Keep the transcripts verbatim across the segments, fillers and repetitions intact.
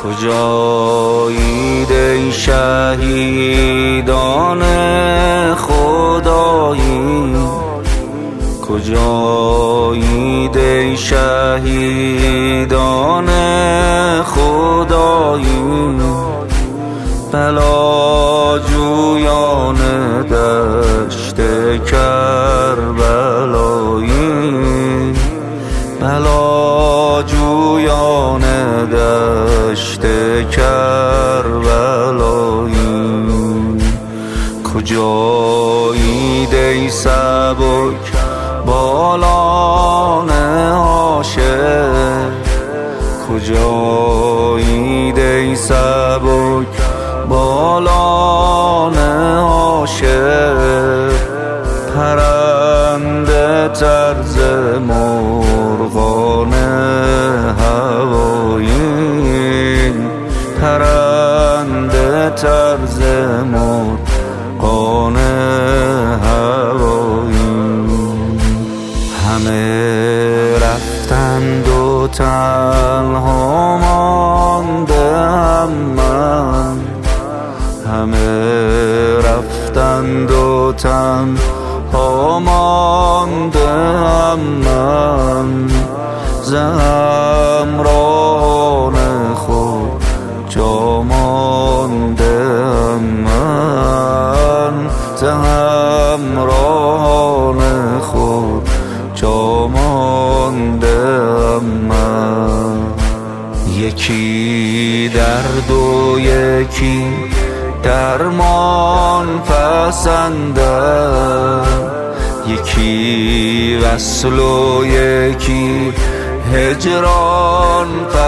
کجایید ای شهیدان خدایی، کجایید ای شهیدان خدایی، بلاجویان دشت کربلایی، بلاجویان دشت کربلایی. کجایید ای سبک بالان عاشق، کجایید ای سبک بالان عاشق، پرنده طرز مرغان هوایی، پرنده طرز مرغان هوایی. همه رفتند و تنها ماندم من، همه رفتند و تنها ماندم من، ز همراهان خود جا ماندم من، ز همراهان خود جا ماندم من. یکی درد و یکی درمان پسندم، یکی وصل و یکی هجران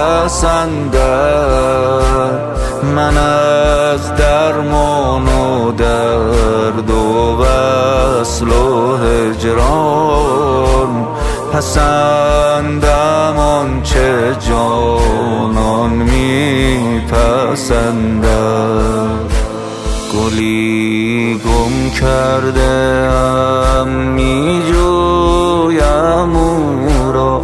پسندم. من از درمان و درد و وصل و هجران پسندم آنچه جانان می پسندم. گلی گم کرده ام می جویم او را،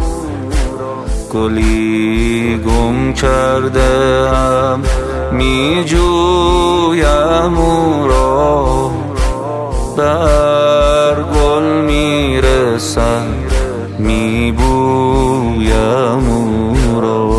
گلی گم کرده ام می جویم او را، بر گل می رسم می بویم او را،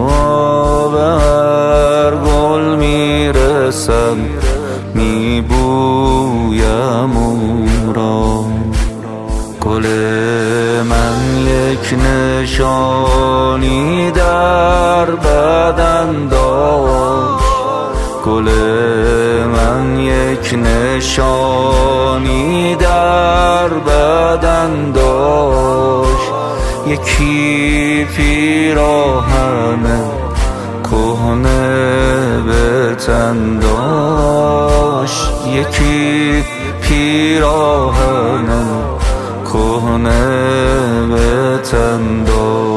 بر گل می رسم می بویم او را. گل من یک نشانی در بدن داشت، گل من یک نشانی در بدن داشت، یکی پیراهن کهنه به تن داشت، یکی پیراهن کهنه به تن داشت.